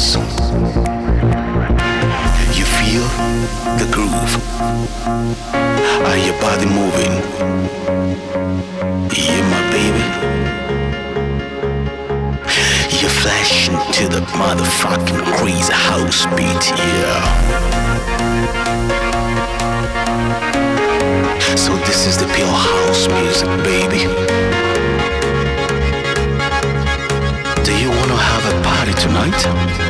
bass. You feel the groove. Are your body moving? Yeah, my baby. You're flashing to the motherfucking crazy house beat, yeah. So this is the pure house music, baby. Do you wanna have a party tonight?